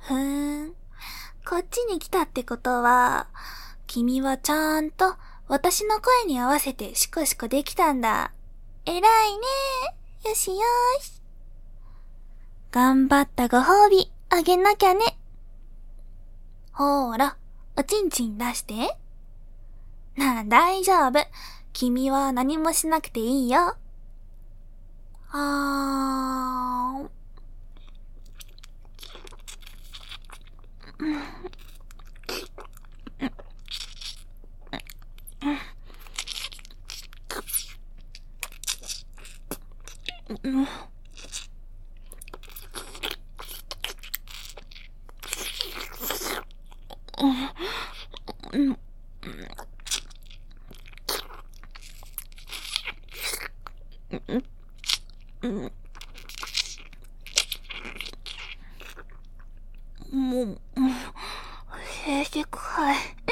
ふーん。こっちに来たってことは、君はちゃんと私の声に合わせてシコシコできたんだ。偉いね。よしよし。頑張ったご褒美あげなきゃね。ほーら、おちんちん出して。大丈夫。君は何もしなくていいよ。もう、性癖臭い。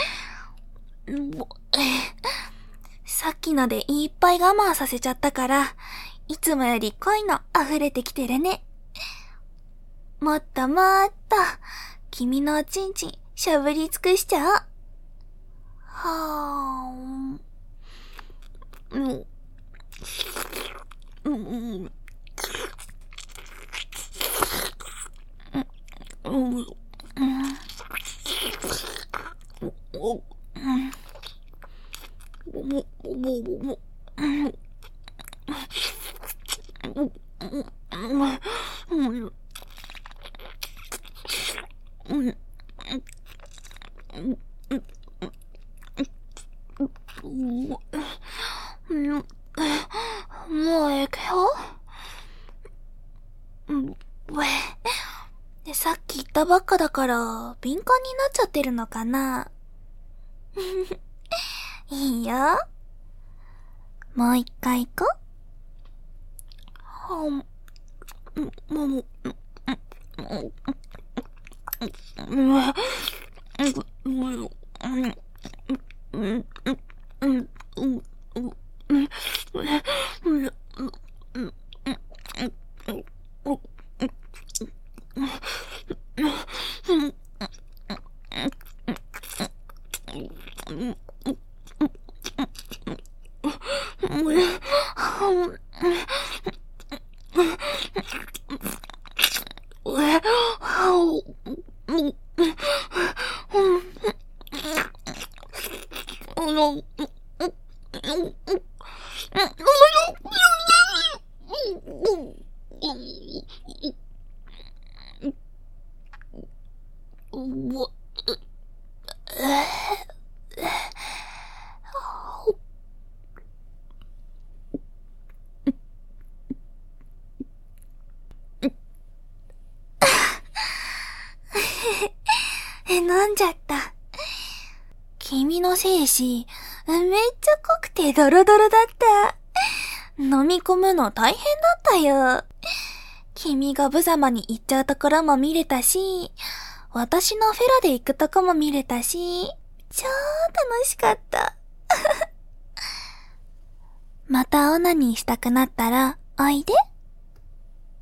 さっきのでいっぱい我慢させちゃったから、いつもより濃いの溢れてきてるね。もっともっと、君のおちんちんしゃぶり尽くしちゃおう。はーもうええけどさっき言ったばっかだから敏感になっちゃってるのかな。いいよ。もう一回行こう。飲んじゃった。君の精子、めっちゃ濃くてドロドロだった。飲み込むの大変だったよ。君が無様に行っちゃうところも見れたし、私のフェラで行くとこも見れたし、超楽しかった。またオナニーしたくなったら、おいで。